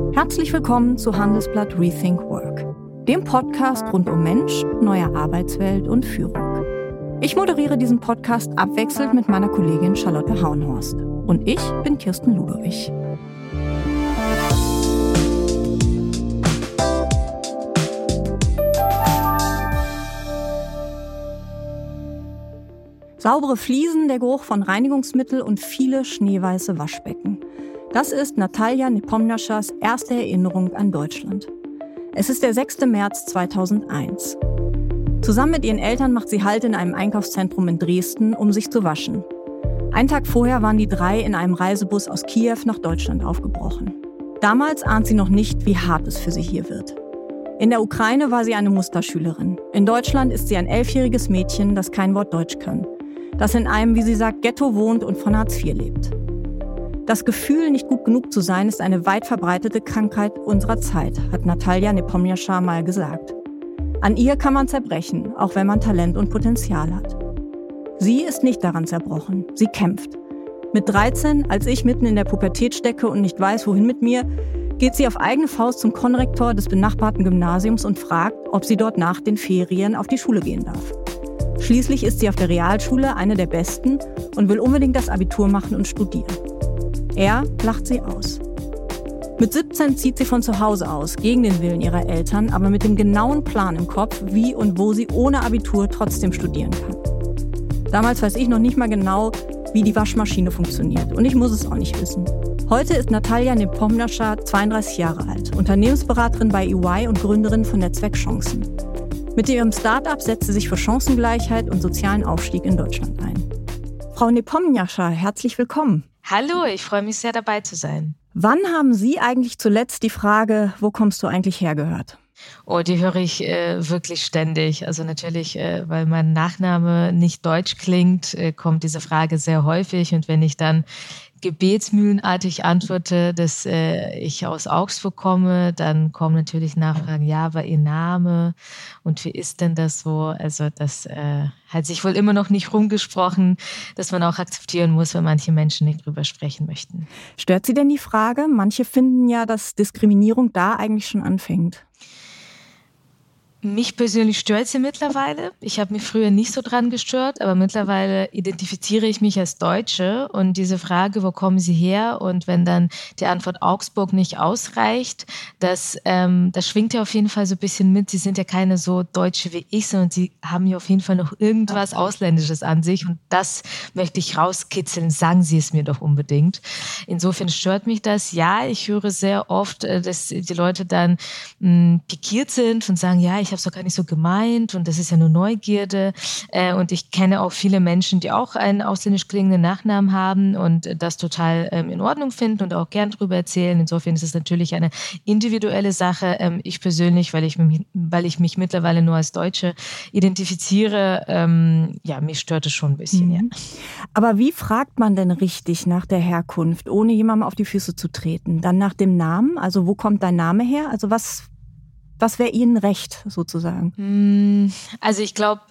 Herzlich willkommen zu Handelsblatt Rethink Work, dem Podcast rund um Mensch, neue Arbeitswelt und Führung. Ich moderiere diesen Podcast abwechselnd mit meiner Kollegin Charlotte Hauenhorst. Und ich bin Kirsten Ludowig. Saubere Fliesen, der Geruch von Reinigungsmittel und viele schneeweiße Waschbecken. Das ist Natalja Nepomniaschas erste Erinnerung an Deutschland. Es ist der 6. März 2001. Zusammen mit ihren Eltern macht sie Halt in einem Einkaufszentrum in Dresden, um sich zu waschen. Einen Tag vorher waren die drei in einem Reisebus aus Kiew nach Deutschland aufgebrochen. Damals ahnt sie noch nicht, wie hart es für sie hier wird. In der Ukraine war sie eine Musterschülerin. In Deutschland ist sie ein 11-jähriges Mädchen, das kein Wort Deutsch kann. Das in einem, wie sie sagt, Ghetto wohnt und von Hartz IV lebt. Das Gefühl, nicht gut genug zu sein, ist eine weit verbreitete Krankheit unserer Zeit, hat Natalja Nepomniascha mal gesagt. An ihr kann man zerbrechen, auch wenn man Talent und Potenzial hat. Sie ist nicht daran zerbrochen, sie kämpft. Mit 13, als ich mitten in der Pubertät stecke und nicht weiß, wohin mit mir, geht sie auf eigene Faust zum Konrektor des benachbarten Gymnasiums und fragt, ob sie dort nach den Ferien auf die Schule gehen darf. Schließlich ist sie auf der Realschule eine der Besten und will unbedingt das Abitur machen und studieren. Er lacht sie aus. Mit 17 zieht sie von zu Hause aus, gegen den Willen ihrer Eltern, aber mit dem genauen Plan im Kopf, wie und wo sie ohne Abitur trotzdem studieren kann. Damals weiß ich noch nicht mal genau, wie die Waschmaschine funktioniert. Und ich muss es auch nicht wissen. Heute ist Natalja Nepomniascha 32 Jahre alt, Unternehmensberaterin bei EY und Gründerin von Netzwerk Chancen. Mit ihrem Start-up setzt sie sich für Chancengleichheit und sozialen Aufstieg in Deutschland ein. Frau Nepomniascha, herzlich willkommen. Hallo, ich freue mich sehr, dabei zu sein. Wann haben Sie eigentlich zuletzt die Frage, wo kommst du eigentlich her, gehört? Oh, die höre ich wirklich ständig. Also natürlich, weil mein Nachname nicht deutsch klingt, kommt diese Frage sehr häufig. Und wenn ich dann gebetsmühlenartig antworte, dass ich aus Augsburg komme, dann kommen natürlich Nachfragen, ja, aber Ihr Name und wie ist denn das so? Also das hat sich wohl immer noch nicht rumgesprochen, dass man auch akzeptieren muss, wenn manche Menschen nicht drüber sprechen möchten. Stört Sie denn die Frage? Manche finden ja, dass Diskriminierung da eigentlich schon anfängt. Mich persönlich stört sie mittlerweile. Ich habe mich früher nicht so dran gestört, aber mittlerweile identifiziere ich mich als Deutsche. Und diese Frage, wo kommen Sie her? Und wenn dann die Antwort Augsburg nicht ausreicht, das schwingt ja auf jeden Fall so ein bisschen mit. Sie sind ja keine so Deutsche wie ich, sondern Sie haben ja auf jeden Fall noch irgendwas Ausländisches an sich. Und das möchte ich rauskitzeln. Sagen Sie es mir doch unbedingt. Insofern stört mich das. Ja, ich höre sehr oft, dass die Leute dann pikiert sind und sagen, ja, ich habe es doch gar nicht so gemeint und das ist ja nur Neugierde. Und ich kenne auch viele Menschen, die auch einen ausländisch klingenden Nachnamen haben und das total in Ordnung finden und auch gern drüber erzählen. Insofern ist es natürlich eine individuelle Sache. Ich persönlich, weil ich mich mittlerweile nur als Deutsche identifiziere, mich stört es schon ein bisschen. Ja. Aber wie fragt man denn richtig nach der Herkunft, ohne jemandem auf die Füße zu treten? Dann nach dem Namen? Also wo kommt dein Name her? Also was wäre Ihnen recht, sozusagen? Also ich glaube,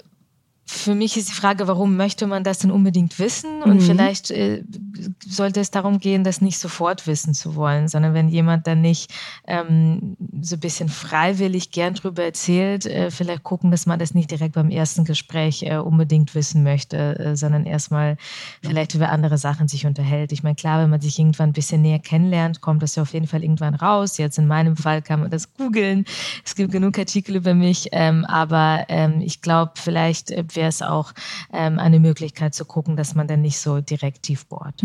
für mich ist die Frage, warum möchte man das denn unbedingt wissen? Und vielleicht sollte es darum gehen, das nicht sofort wissen zu wollen, sondern wenn jemand dann nicht so ein bisschen freiwillig gern drüber erzählt, vielleicht gucken, dass man das nicht direkt beim ersten Gespräch unbedingt wissen möchte, sondern erstmal vielleicht über andere Sachen sich unterhält. Ich meine, klar, wenn man sich irgendwann ein bisschen näher kennenlernt, kommt das ja auf jeden Fall irgendwann raus. Jetzt in meinem Fall kann man das googeln. Es gibt genug Artikel über mich, aber ich glaube, vielleicht wäre es auch eine Möglichkeit zu gucken, dass man dann nicht so direkt tief bohrt.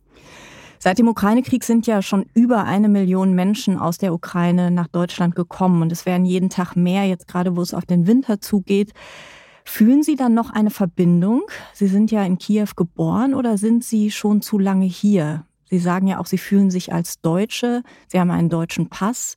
Seit dem Ukraine-Krieg sind ja schon über 1 Million Menschen aus der Ukraine nach Deutschland gekommen und es werden jeden Tag mehr, jetzt gerade wo es auf den Winter zugeht. Fühlen Sie dann noch eine Verbindung? Sie sind ja in Kiew geboren oder sind Sie schon zu lange hier? Sie sagen ja auch, Sie fühlen sich als Deutsche, Sie haben einen deutschen Pass.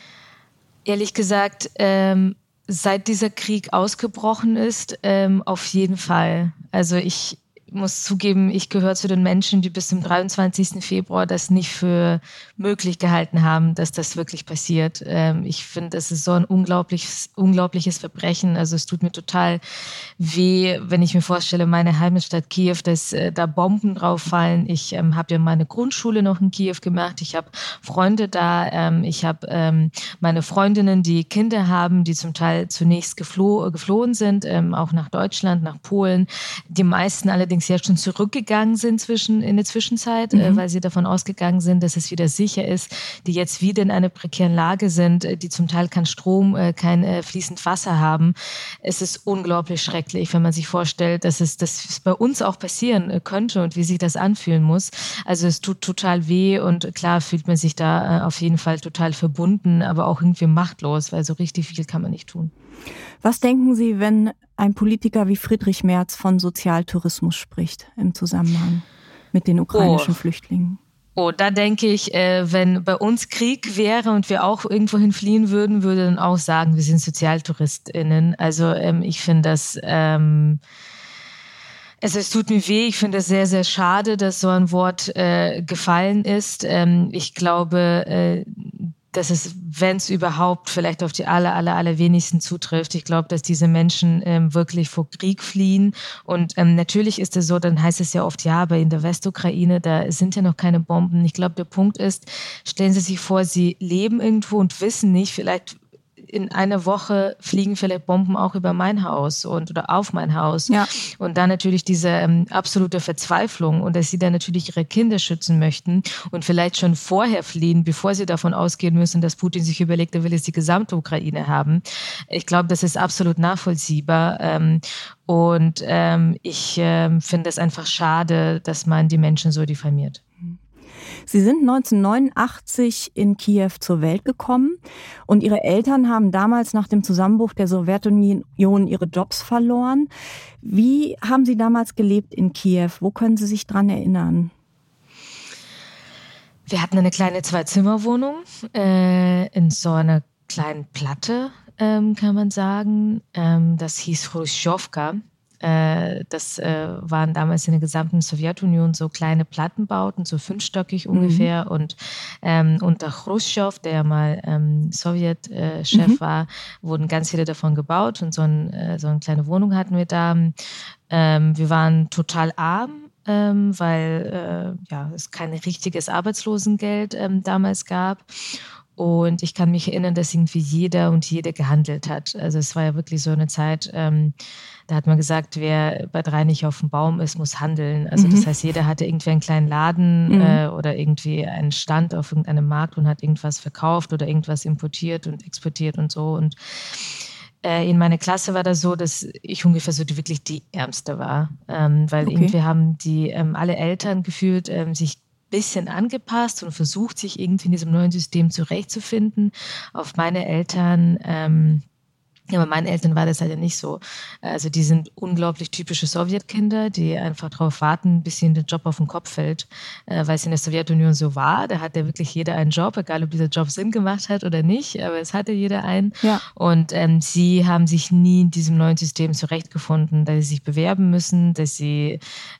Ehrlich gesagt, seit dieser Krieg ausgebrochen ist, auf jeden Fall. Also ich muss zugeben, ich gehöre zu den Menschen, die bis zum 23. Februar das nicht für möglich gehalten haben, dass das wirklich passiert. Ich finde, das ist so ein unglaubliches Verbrechen. Also es tut mir total weh, wenn ich mir vorstelle, meine Heimatstadt Kiew, dass da Bomben drauf fallen. Ich habe ja meine Grundschule noch in Kiew gemacht. Ich habe Freunde da. Ich habe meine Freundinnen, die Kinder haben, die zum Teil zunächst geflohen sind, auch nach Deutschland, nach Polen. Die meisten allerdings jetzt schon zurückgegangen sind in der Zwischenzeit, weil sie davon ausgegangen sind, dass es wieder sicher ist, die jetzt wieder in einer prekären Lage sind, die zum Teil kein Strom, kein fließend Wasser haben. Es ist unglaublich schrecklich, wenn man sich vorstellt, dass es bei uns auch passieren könnte und wie sich das anfühlen muss. Also es tut total weh und klar fühlt man sich da auf jeden Fall total verbunden, aber auch irgendwie machtlos, weil so richtig viel kann man nicht tun. Was denken Sie, wenn ein Politiker wie Friedrich Merz von Sozialtourismus spricht im Zusammenhang mit den ukrainischen Flüchtlingen? Da denke ich, wenn bei uns Krieg wäre und wir auch irgendwohin fliehen würden, würde dann auch sagen, wir sind SozialtouristInnen. Also ich finde das, es tut mir weh, ich finde es sehr, sehr schade, dass so ein Wort gefallen ist. Ich glaube, dass es, wenn es überhaupt vielleicht auf die allerwenigsten zutrifft. Ich glaube, dass diese Menschen wirklich vor Krieg fliehen. Und natürlich ist es so, dann heißt es ja oft, ja, aber in der Westukraine, da sind ja noch keine Bomben. Ich glaube, der Punkt ist, stellen Sie sich vor, Sie leben irgendwo und wissen nicht, vielleicht in einer Woche fliegen vielleicht Bomben auch über mein Haus oder auf mein Haus. Ja. Und dann natürlich diese absolute Verzweiflung und dass sie dann natürlich ihre Kinder schützen möchten und vielleicht schon vorher fliehen, bevor sie davon ausgehen müssen, dass Putin sich überlegt, er will jetzt die gesamte Ukraine haben. Ich glaube, das ist absolut nachvollziehbar. Und ich finde es einfach schade, dass man die Menschen so diffamiert. Sie sind 1989 in Kiew zur Welt gekommen und Ihre Eltern haben damals nach dem Zusammenbruch der Sowjetunion ihre Jobs verloren. Wie haben Sie damals gelebt in Kiew? Wo können Sie sich dran erinnern? Wir hatten eine kleine Zwei-Zimmer-Wohnung in so einer kleinen Platte, kann man sagen. Das hieß Chruschowka. Das waren damals in der gesamten Sowjetunion so kleine Plattenbauten, so 5-stöckig ungefähr. Und unter Chruschtschow, der mal Sowjetchef war, wurden ganz viele davon gebaut. Und so eine kleine Wohnung hatten wir da. Wir waren total arm, weil es kein richtiges Arbeitslosengeld damals gab. Und ich kann mich erinnern, dass irgendwie jeder und jede gehandelt hat. Also es war ja wirklich so eine Zeit, da hat man gesagt, wer bei 3 nicht auf dem Baum ist, muss handeln. Also das heißt, jeder hatte irgendwie einen kleinen Laden oder irgendwie einen Stand auf irgendeinem Markt und hat irgendwas verkauft oder irgendwas importiert und exportiert und so. Und in meiner Klasse war das so, dass ich ungefähr so wirklich die Ärmste war. Weil irgendwie haben die alle Eltern gefühlt sich bisschen angepasst und versucht, sich irgendwie in diesem neuen System zurechtzufinden. Auf meine Eltern, aber meinen Eltern war das halt ja nicht so. Also die sind unglaublich typische Sowjetkinder, die einfach darauf warten, bis ihnen der Job auf den Kopf fällt, weil es in der Sowjetunion so war. Da hatte wirklich jeder einen Job, egal ob dieser Job Sinn gemacht hat oder nicht, aber es hatte jeder einen. Ja. Und sie haben sich nie in diesem neuen System zurechtgefunden, dass sie sich bewerben müssen, dass sie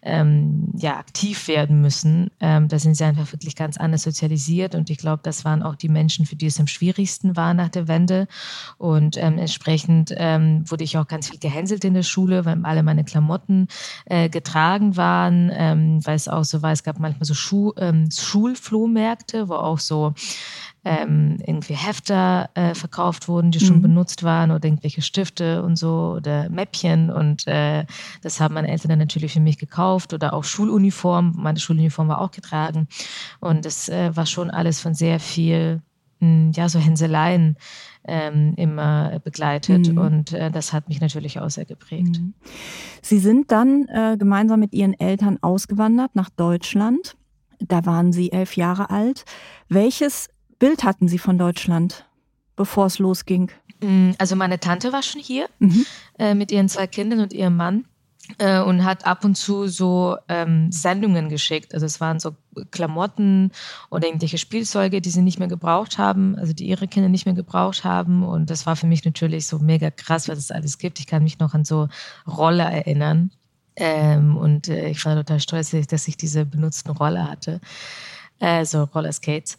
aktiv werden müssen. Da sind sie einfach wirklich ganz anders sozialisiert und ich glaube, das waren auch die Menschen, für die es am schwierigsten war nach der Wende und entsprechend wurde ich auch ganz viel gehänselt in der Schule, weil alle meine Klamotten getragen waren, weil es auch so war, es gab manchmal so Schulflohmärkte, wo auch so irgendwie Hefter verkauft wurden, die schon benutzt waren oder irgendwelche Stifte und so oder Mäppchen und das haben meine Eltern dann natürlich für mich gekauft oder auch Schuluniform, meine Schuluniform war auch getragen und das war schon alles von sehr viel, so Hänseleien immer begleitet und das hat mich natürlich auch sehr geprägt. Sie sind dann gemeinsam mit Ihren Eltern ausgewandert nach Deutschland. Da waren Sie 11 Jahre alt. Welches Bild hatten Sie von Deutschland, bevor es losging? Also meine Tante war schon hier mit ihren 2 Kindern und ihrem Mann. Und hat ab und zu so Sendungen geschickt. Also es waren so Klamotten oder irgendwelche Spielzeuge, die sie nicht mehr gebraucht haben, also die ihre Kinder nicht mehr gebraucht haben. Und das war für mich natürlich so mega krass, was es alles gibt. Ich kann mich noch an so Roller erinnern. Und ich war total stolz, dass ich diese benutzten Roller hatte, so Rollerskates.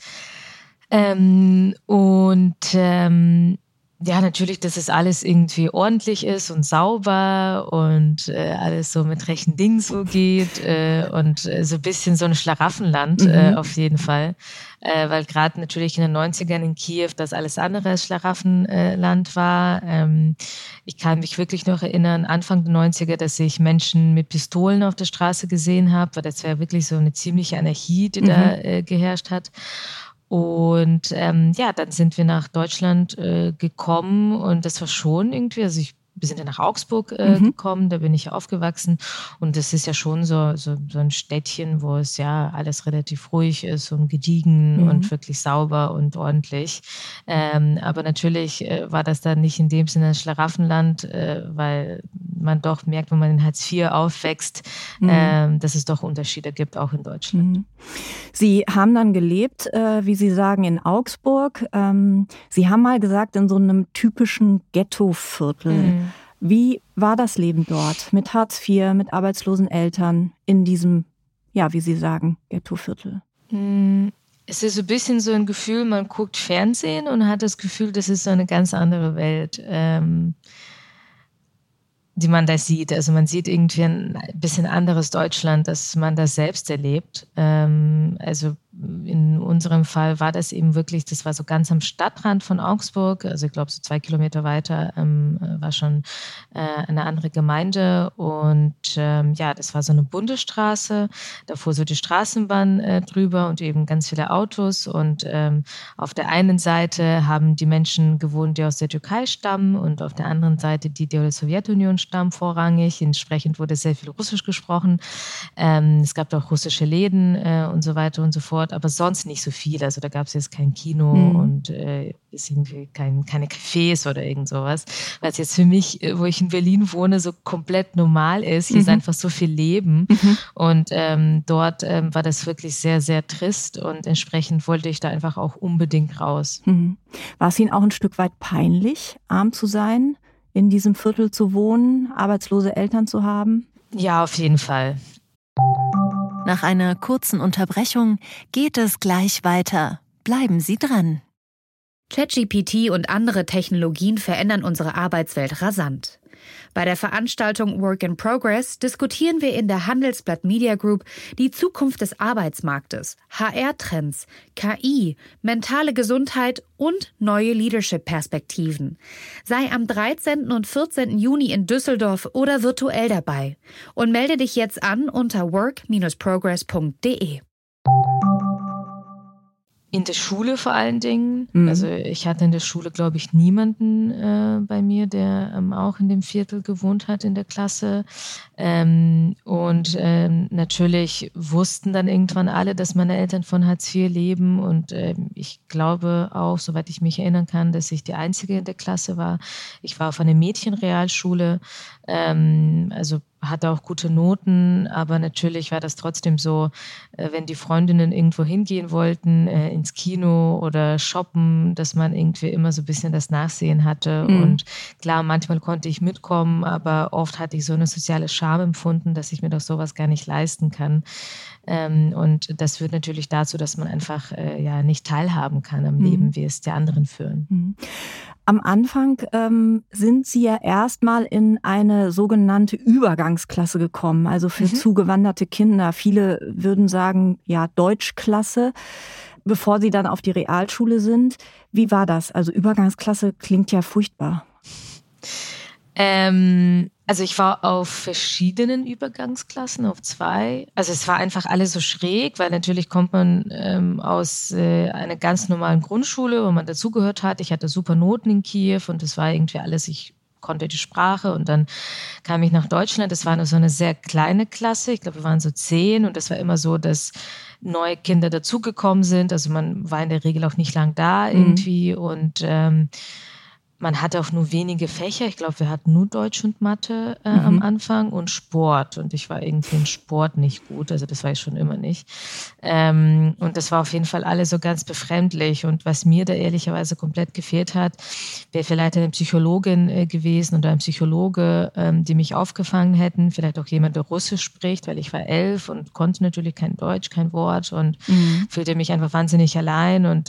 Ja, natürlich, dass es alles irgendwie ordentlich ist und sauber und alles so mit rechten Dingen so geht und so ein bisschen so ein Schlaraffenland auf jeden Fall. Weil gerade natürlich in den 90ern in Kiew das alles andere als Schlaraffenland war. Ich kann mich wirklich noch erinnern, Anfang der 90er, dass ich Menschen mit Pistolen auf der Straße gesehen habe, weil das war wirklich so eine ziemliche Anarchie, die da geherrscht hat. Und ja, dann sind wir nach Deutschland gekommen und das war schon irgendwie, also wir sind ja nach Augsburg gekommen, da bin ich aufgewachsen und das ist ja schon so ein Städtchen, wo es ja alles relativ ruhig ist und gediegen und wirklich sauber und ordentlich. Aber natürlich war das dann nicht in dem Sinne ein Schlaraffenland, weil man doch merkt, wenn man in Hartz IV aufwächst, dass es doch Unterschiede gibt, auch in Deutschland. Sie haben dann gelebt, wie Sie sagen, in Augsburg. Sie haben mal gesagt, in so einem typischen Ghettoviertel. Wie war das Leben dort mit Hartz IV, mit arbeitslosen Eltern in diesem, ja, wie Sie sagen, Ghettoviertel? Es ist so ein bisschen so ein Gefühl, man guckt Fernsehen und hat das Gefühl, das ist so eine ganz andere Welt, die man da sieht. Also man sieht irgendwie ein bisschen anderes Deutschland, dass man das selbst erlebt. Also in unserem Fall war das eben wirklich, das war so ganz am Stadtrand von Augsburg, also ich glaube so 2 Kilometer weiter war schon eine andere Gemeinde und ja, das war so eine Bundesstraße, da fuhr so die Straßenbahn drüber und eben ganz viele Autos und auf der einen Seite haben die Menschen gewohnt, die aus der Türkei stammen und auf der anderen Seite die aus der Sowjetunion stammen vorrangig, entsprechend wurde sehr viel Russisch gesprochen, es gab auch russische Läden und so weiter und so fort, aber sonst nicht so viel. Also da gab es jetzt kein Kino und irgendwie keine Cafés oder irgend sowas. Was jetzt für mich, wo ich in Berlin wohne, so komplett normal ist. Hier ist einfach so viel Leben. Und dort war das wirklich sehr, sehr trist und entsprechend wollte ich da einfach auch unbedingt raus. War es Ihnen auch ein Stück weit peinlich, arm zu sein, in diesem Viertel zu wohnen, arbeitslose Eltern zu haben? Ja, auf jeden Fall. Nach einer kurzen Unterbrechung geht es gleich weiter. Bleiben Sie dran. ChatGPT und andere Technologien verändern unsere Arbeitswelt rasant. Bei der Veranstaltung Work in Progress diskutieren wir in der Handelsblatt Media Group die Zukunft des Arbeitsmarktes, HR-Trends, KI, mentale Gesundheit und neue Leadership-Perspektiven. Sei am 13. und 14. Juni in Düsseldorf oder virtuell dabei und melde dich jetzt an unter work-progress.de. In der Schule vor allen Dingen. Also ich hatte in der Schule, glaube ich, niemanden bei mir, der auch in dem Viertel gewohnt hat in der Klasse. Und natürlich wussten dann irgendwann alle, dass meine Eltern von Hartz IV leben. Und ich glaube auch, soweit ich mich erinnern kann, dass ich die Einzige in der Klasse war. Ich war auf einer Mädchenrealschule, also hatte auch gute Noten, aber natürlich war das trotzdem so, wenn die Freundinnen irgendwo hingehen wollten, ins Kino oder shoppen, dass man irgendwie immer so ein bisschen das Nachsehen hatte. Und klar, manchmal konnte ich mitkommen, aber oft hatte ich so eine soziale Scham empfunden, dass ich mir doch sowas gar nicht leisten kann. Und das führt natürlich dazu, dass man einfach ja nicht teilhaben kann am Leben, wie es die anderen führen. Am Anfang sind Sie ja erstmal in eine sogenannte Übergangsklasse gekommen, also für zugewanderte Kinder. Viele würden sagen, ja, Deutschklasse, bevor Sie dann auf die Realschule sind. Wie war das? Also Übergangsklasse klingt ja furchtbar. Also ich war auf verschiedenen Übergangsklassen, auf 2. Also es war einfach alles so schräg, weil natürlich kommt man aus einer ganz normalen Grundschule, wo man dazugehört hat. Ich hatte super Noten in Kiew und das war irgendwie alles, ich konnte die Sprache und dann kam ich nach Deutschland. Das war nur so eine sehr kleine Klasse. Ich glaube, wir waren so 10 und das war immer so, dass neue Kinder dazugekommen sind. Also man war in der Regel auch nicht lang da irgendwie und man hatte auch nur wenige Fächer. Ich glaube, wir hatten nur Deutsch und Mathe am Anfang und Sport. Und ich war irgendwie in Sport nicht gut. Also das war ich schon immer nicht. Und das war auf jeden Fall alles so ganz befremdlich. Und was mir da ehrlicherweise komplett gefehlt hat, wäre vielleicht eine Psychologin gewesen oder ein Psychologe, die mich aufgefangen hätten. Vielleicht auch jemand, der Russisch spricht, weil ich war 11 und konnte natürlich kein Deutsch, kein Wort und fühlte mich einfach wahnsinnig allein. Und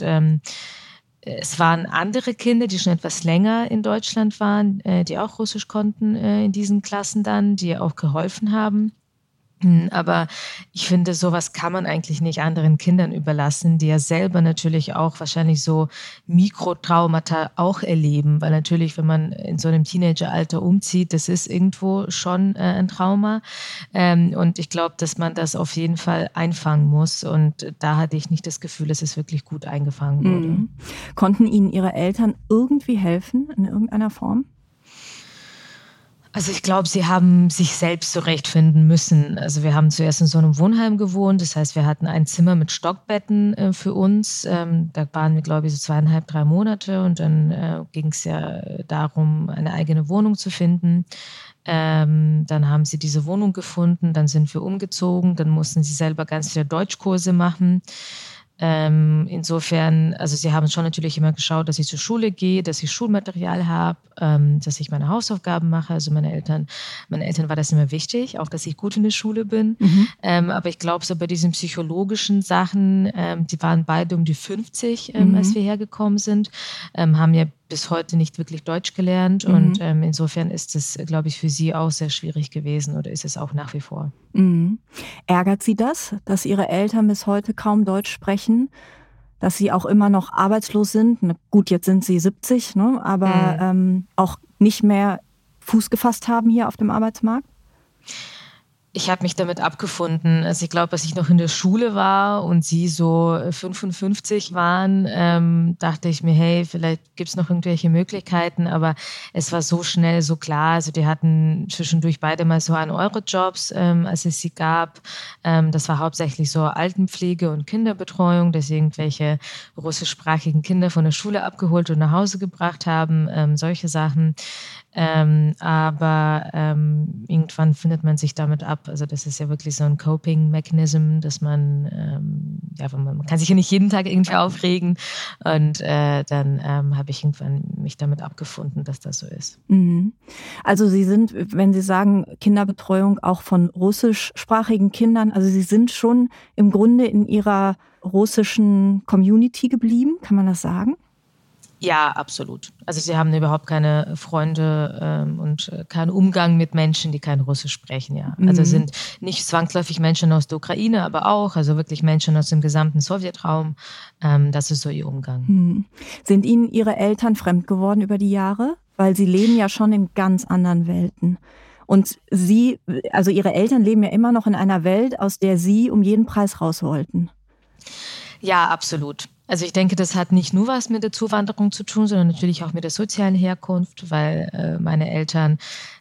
es waren andere Kinder, die schon etwas länger in Deutschland waren, die auch Russisch konnten in diesen Klassen dann, die auch geholfen haben. Aber ich finde, sowas kann man eigentlich nicht anderen Kindern überlassen, die ja selber natürlich auch wahrscheinlich so Mikrotraumata auch erleben, weil natürlich, wenn man in so einem Teenageralter umzieht, das ist irgendwo schon ein Trauma. Und ich glaube, dass man das auf jeden Fall einfangen muss. Und da hatte ich nicht das Gefühl, dass es wirklich gut eingefangen wurde. Konnten Ihnen Ihre Eltern irgendwie helfen in irgendeiner Form? Also ich glaube, sie haben sich selbst zurechtfinden müssen. Also wir haben zuerst in so einem Wohnheim gewohnt. Das heißt, wir hatten ein Zimmer mit Stockbetten für uns. Da waren wir, glaube ich, so 2,5, 3 Monate. Und dann ging es ja darum, eine eigene Wohnung zu finden. Dann haben sie diese Wohnung gefunden. Dann sind wir umgezogen. Dann mussten sie selber ganz viele Deutschkurse machen. Insofern, also sie haben schon natürlich immer geschaut, dass ich zur Schule gehe, dass ich Schulmaterial habe, dass ich meine Hausaufgaben mache. Also meine Eltern war das immer wichtig, auch dass ich gut in der Schule bin. Aber ich glaube, so bei diesen psychologischen Sachen, die waren beide um die 50, als wir hergekommen sind, haben ja bis heute nicht wirklich Deutsch gelernt. Und insofern ist es, glaube ich, für sie auch sehr schwierig gewesen oder ist es auch nach wie vor. Ärgert Sie das, dass Ihre Eltern bis heute kaum Deutsch sprechen? Dass Sie auch immer noch arbeitslos sind? Na gut, jetzt sind Sie 70, ne? Aber auch nicht mehr Fuß gefasst haben hier auf dem Arbeitsmarkt? Ich habe mich damit abgefunden. Also ich glaube, als ich noch in der Schule war und sie so 55 waren, dachte ich mir, hey, vielleicht gibt's noch irgendwelche Möglichkeiten. Aber es war so schnell, so klar. Also die hatten zwischendurch beide mal so 1-Euro-Jobs, als es sie gab. Das war hauptsächlich so Altenpflege und Kinderbetreuung, dass sie irgendwelche russischsprachigen Kinder von der Schule abgeholt und nach Hause gebracht haben. Solche Sachen. Aber irgendwann findet man sich damit ab. Also das ist ja wirklich so ein Coping-Mechanism, dass man kann sich ja nicht jeden Tag irgendwie aufregen. Und dann habe ich irgendwann mich damit abgefunden, dass das so ist. Also Sie sind, wenn Sie sagen Kinderbetreuung auch von russischsprachigen Kindern, also Sie sind schon im Grunde in Ihrer russischen Community geblieben, kann man das sagen? Ja, absolut. Also sie haben überhaupt keine Freunde und keinen Umgang mit Menschen, die kein Russisch sprechen, ja. Also es sind nicht zwangsläufig Menschen aus der Ukraine, aber auch, also wirklich Menschen aus dem gesamten Sowjetraum. Das ist so ihr Umgang. Sind Ihnen Ihre Eltern fremd geworden über die Jahre? Weil Sie leben ja schon in ganz anderen Welten. Und Sie, also Ihre Eltern leben ja immer noch in einer Welt, aus der Sie um jeden Preis raus wollten. Ja, absolut. Also ich denke, das hat nicht nur was mit der Zuwanderung zu tun, sondern natürlich auch mit der sozialen Herkunft, weil meine Eltern,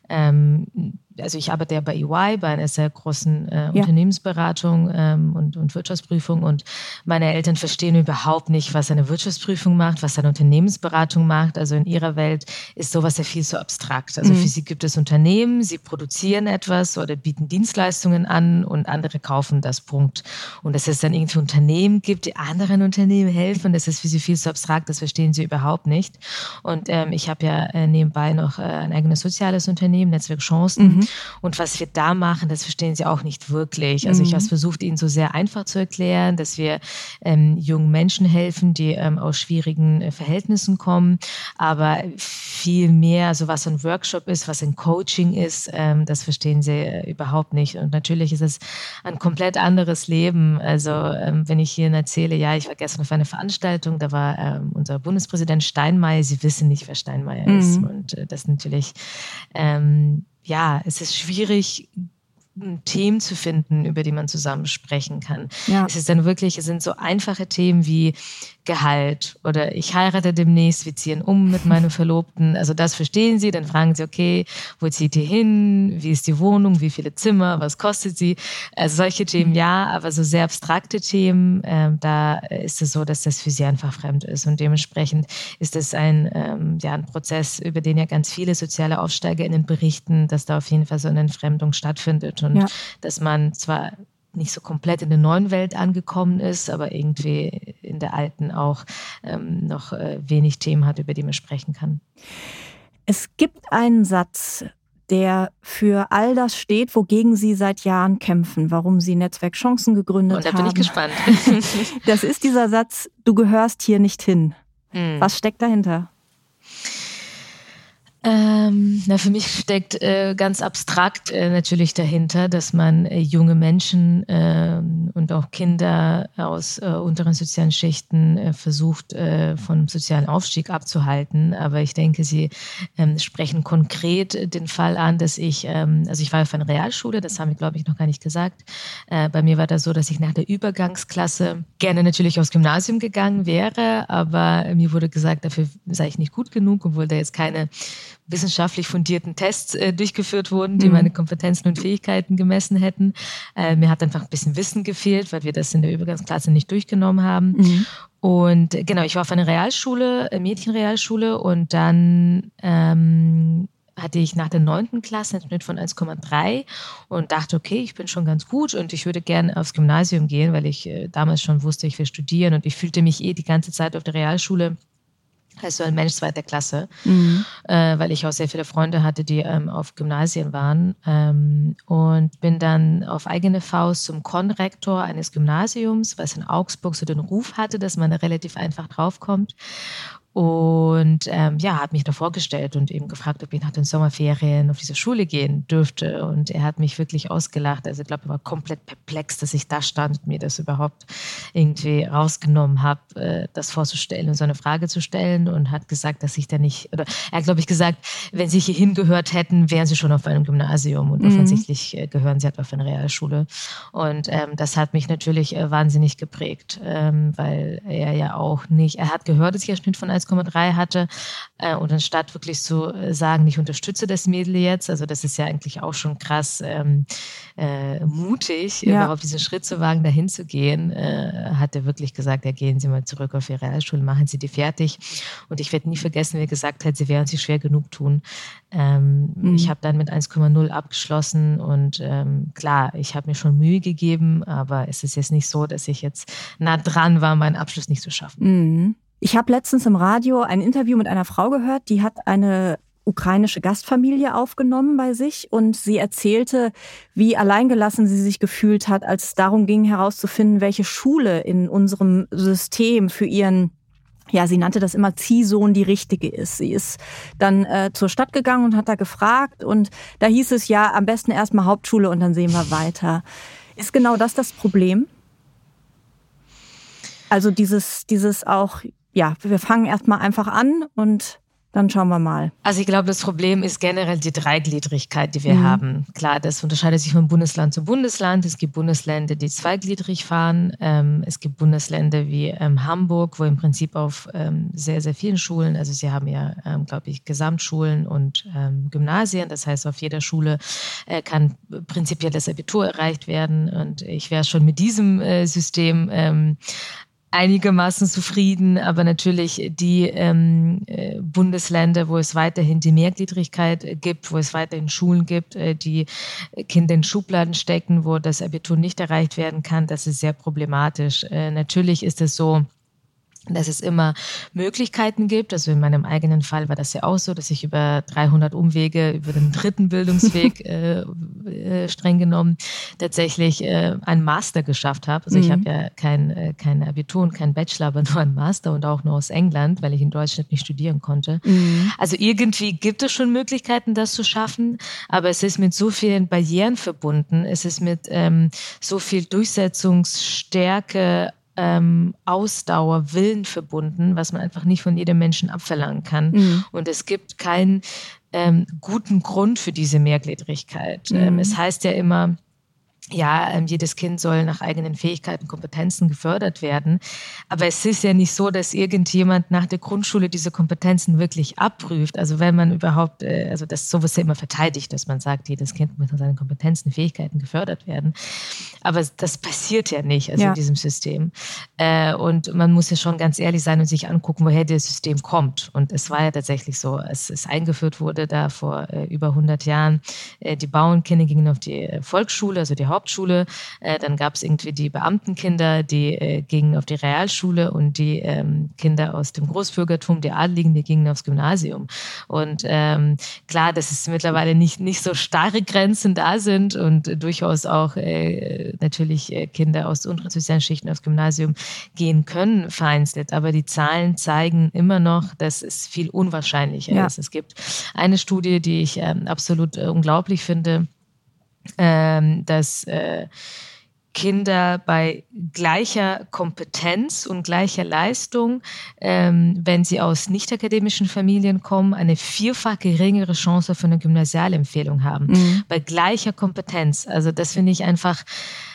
also ich arbeite ja bei EY, bei einer sehr großen Unternehmensberatung und Wirtschaftsprüfung, und meine Eltern verstehen überhaupt nicht, was eine Wirtschaftsprüfung macht, was eine Unternehmensberatung macht. Also in ihrer Welt ist sowas ja viel zu abstrakt. Also für sie gibt es Unternehmen, sie produzieren etwas oder bieten Dienstleistungen an und andere kaufen das, Punkt. Und dass es dann irgendwie Unternehmen gibt, die anderen Unternehmen helfen, das ist für sie viel zu abstrakt, das verstehen sie überhaupt nicht. Und ich habe ja nebenbei noch ein eigenes soziales Unternehmen, Netzwerk Chancen. Und was wir da machen, das verstehen sie auch nicht wirklich. Also ich habe es versucht, ihnen so sehr einfach zu erklären, dass wir jungen Menschen helfen, die aus schwierigen Verhältnissen kommen. Aber viel mehr, also was ein Workshop ist, was ein Coaching ist, das verstehen sie überhaupt nicht. Und natürlich ist es ein komplett anderes Leben. Also wenn ich Ihnen erzähle, ja, ich war gestern auf einer Veranstaltung, da war unser Bundespräsident Steinmeier. Sie wissen nicht, wer Steinmeier ist. Und das natürlich... ja, es ist schwierig, Themen zu finden, über die man zusammen sprechen kann. Ja. Es sind so einfache Themen wie Gehalt oder ich heirate demnächst, wir ziehen um mit meinem Verlobten. Also das verstehen sie, dann fragen sie, okay, wo zieht ihr hin? Wie ist die Wohnung? Wie viele Zimmer? Was kostet sie? Also solche Themen ja, aber so sehr abstrakte Themen, da ist es so, dass das für sie einfach fremd ist und dementsprechend ist es ein Prozess, über den ja ganz viele soziale AufsteigerInnen berichten, dass da auf jeden Fall so eine Entfremdung stattfindet und dass man zwar nicht so komplett in der neuen Welt angekommen ist, aber irgendwie in der alten auch noch wenig Themen hat, über die man sprechen kann. Es gibt einen Satz, der für all das steht, wogegen Sie seit Jahren kämpfen, warum Sie Netzwerk Chancen gegründet haben. Und da bin ich gespannt. Das ist dieser Satz, du gehörst hier nicht hin. Was steckt dahinter? Für mich steckt ganz abstrakt natürlich dahinter, dass man junge Menschen und auch Kinder aus unteren sozialen Schichten versucht, vom sozialen Aufstieg abzuhalten. Aber ich denke, Sie sprechen konkret den Fall an, dass ich war auf einer Realschule, das haben wir, glaube ich, noch gar nicht gesagt. Bei mir war das so, dass ich nach der Übergangsklasse gerne natürlich aufs Gymnasium gegangen wäre, aber mir wurde gesagt, dafür sei ich nicht gut genug, obwohl da jetzt keine wissenschaftlich fundierten Tests durchgeführt wurden, die meine Kompetenzen und Fähigkeiten gemessen hätten. Mir hat einfach ein bisschen Wissen gefehlt, weil wir das in der Übergangsklasse nicht durchgenommen haben. Und genau, ich war auf einer Realschule, Mädchenrealschule und dann hatte ich nach der 9. Klasse einen Schnitt von 1,3 und dachte, okay, ich bin schon ganz gut und ich würde gerne aufs Gymnasium gehen, weil ich damals schon wusste, ich will studieren und ich fühlte mich die ganze Zeit auf der Realschule als so ein Mensch 2. Klasse, weil ich auch sehr viele Freunde hatte, die auf Gymnasien waren und bin dann auf eigene Faust zum Konrektor eines Gymnasiums, was in Augsburg so den Ruf hatte, dass man da relativ einfach draufkommt. Und hat mich da vorgestellt und eben gefragt, ob ich nach den Sommerferien auf diese Schule gehen dürfte. Und er hat mich wirklich ausgelacht. Also ich glaube, er war komplett perplex, dass ich da stand und mir das überhaupt irgendwie rausgenommen habe, das vorzustellen und so eine Frage zu stellen. Und hat gesagt, dass ich da nicht, oder er hat, glaube ich, gesagt, wenn sie hier hingehört hätten, wären sie schon auf einem Gymnasium. Und offensichtlich gehören sie halt auf eine Realschule. Und das hat mich natürlich wahnsinnig geprägt, weil er ja auch nicht, er hat gehört, dass ich einen Schnitt von 1,3 hatte und anstatt wirklich zu sagen, ich unterstütze das Mädel jetzt, also das ist ja eigentlich auch schon krass mutig, überhaupt diesen Schritt zu wagen, dahin zu gehen, hat er wirklich gesagt, ja, gehen Sie mal zurück auf Ihre Realschule, machen Sie die fertig. Und ich werde nie vergessen, wie er gesagt hat, Sie werden sich schwer genug tun. Ich habe dann mit 1,0 abgeschlossen und klar, ich habe mir schon Mühe gegeben, aber es ist jetzt nicht so, dass ich jetzt nah dran war, meinen Abschluss nicht zu schaffen. Ich habe letztens im Radio ein Interview mit einer Frau gehört, die hat eine ukrainische Gastfamilie aufgenommen bei sich und sie erzählte, wie alleingelassen sie sich gefühlt hat, als es darum ging herauszufinden, welche Schule in unserem System für ihren, sie nannte das immer Ziehsohn, die richtige ist. Sie ist dann zur Stadt gegangen und hat da gefragt und da hieß es am besten erstmal Hauptschule und dann sehen wir weiter. Ist genau das Problem? Also dieses auch, wir fangen erstmal einfach an und dann schauen wir mal. Also ich glaube, das Problem ist generell die Dreigliedrigkeit, die wir haben. Klar, das unterscheidet sich von Bundesland zu Bundesland. Es gibt Bundesländer, die zweigliedrig fahren. Es gibt Bundesländer wie Hamburg, wo im Prinzip auf sehr, sehr vielen Schulen, also sie haben ja, glaube ich, Gesamtschulen und Gymnasien. Das heißt, auf jeder Schule kann prinzipiell das Abitur erreicht werden. Und ich wäre schon mit diesem System einigermaßen zufrieden, aber natürlich die Bundesländer, wo es weiterhin die Mehrgliedrigkeit gibt, wo es weiterhin Schulen gibt, die Kinder in Schubladen stecken, wo das Abitur nicht erreicht werden kann, das ist sehr problematisch. Natürlich ist es so, dass es immer Möglichkeiten gibt. Also in meinem eigenen Fall war das ja auch so, dass ich über 300 Umwege, über den 3. Bildungsweg streng genommen tatsächlich einen Master geschafft habe. Also ich habe ja kein Abitur und kein Bachelor, aber nur einen Master und auch nur aus England, weil ich in Deutschland nicht studieren konnte. Also irgendwie gibt es schon Möglichkeiten, das zu schaffen, aber es ist mit so vielen Barrieren verbunden. Es ist mit so viel Durchsetzungsstärke Ausdauer, Willen verbunden, was man einfach nicht von jedem Menschen abverlangen kann. Und es gibt keinen guten Grund für diese Mehrgliedrigkeit. Es heißt ja immer, jedes Kind soll nach eigenen Fähigkeiten, Kompetenzen gefördert werden. Aber es ist ja nicht so, dass irgendjemand nach der Grundschule diese Kompetenzen wirklich abprüft. Also wenn man überhaupt, das sowas ja immer verteidigt, dass man sagt, jedes Kind muss nach seinen Kompetenzen, Fähigkeiten gefördert werden. Aber das passiert ja nicht, in diesem System. Und man muss ja schon ganz ehrlich sein und sich angucken, woher das System kommt. Und es war ja tatsächlich so, als es eingeführt wurde, da vor über 100 Jahren, die Bauernkinder gingen auf die Volksschule, also die Hauptschule, dann gab es irgendwie die Beamtenkinder, die gingen auf die Realschule und die Kinder aus dem Großbürgertum, die Adligen, die gingen aufs Gymnasium. Und klar, dass es mittlerweile nicht so starre Grenzen da sind und durchaus auch natürlich Kinder aus unteren sozialen Schichten aufs Gymnasium gehen können, vereinzelt. Aber die Zahlen zeigen immer noch, dass es viel unwahrscheinlicher ist. Es gibt eine Studie, die ich absolut unglaublich finde, dass Kinder bei gleicher Kompetenz und gleicher Leistung, wenn sie aus nicht-akademischen Familien kommen, eine 4-fach geringere Chance für eine Gymnasialempfehlung haben. Bei gleicher Kompetenz. Also das finde ich einfach